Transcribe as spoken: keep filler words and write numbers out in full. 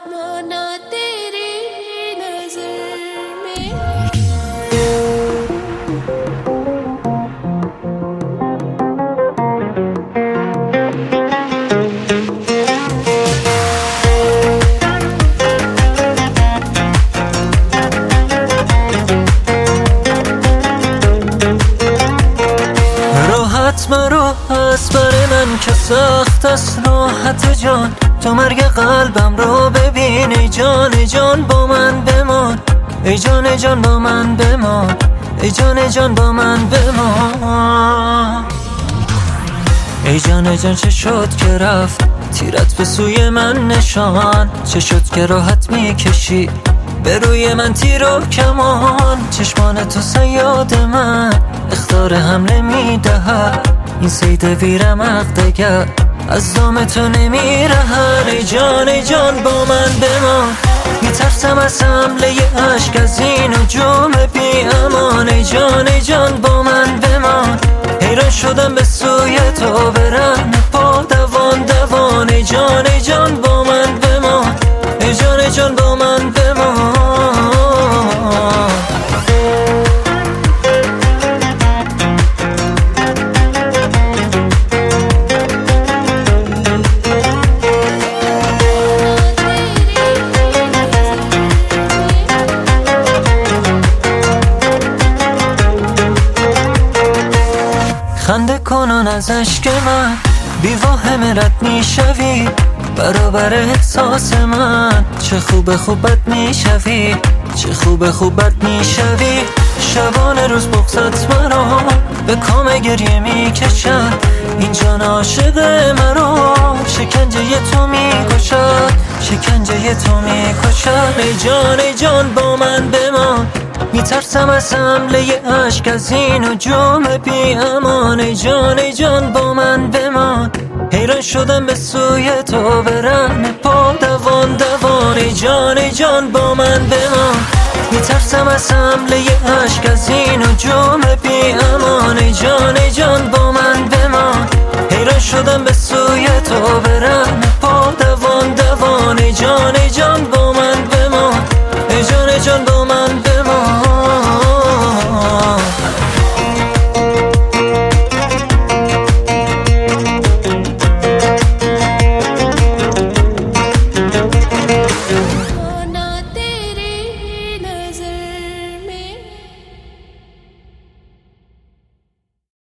माना तेरी नजर में। راحت مرا از بر من که سخت است راحت جان، تو مرگ قلبم رو ببین ای جان ای جان با من بمان، ای جان ای جان با من بمان، ای جان ای جان با من بمان. ای جان ای جان چه شد که رفت تیرت به سوی من نشان، چه شد که راحت میکشی به روی من تیر و کمان، چشمان تو صیاد من اخطار حمله میدهد، این صید بیرمق دگر از دام تو نمیرهد. ای جان ای جان با من بمان، میترسم از حمله اشک از این هجوم بی امان. ای جان ای جان با من بمان، حیران شدم به سوی تو برم پا دوان دوان. ای جان ای جان با من بمان، ای جان ای جان با من بمان. خنده کنون از عشق من بی واهم رد میشوی، برابر احساس من چه خوب خوبت میشوی، چه خوب خوبت میشوی. شبانه روز بغضت مرا به کام گریه میکشد، این جان عاشق مرا شکنجه تو میکشد، شکنجه تو میکشد. ای جان ای جان با من بمان، میترسم از حمله اشک از این هجوم بی امان. ای جان ای جان با من بمان، حیران شدم به سوی تو برم پا دوان دوان. ای جان ای جان با من بمان، میترسم از حمله اشک از این هجوم بی امان. ای جان ای جان با من بمان، حیران شدم به سوی تو برم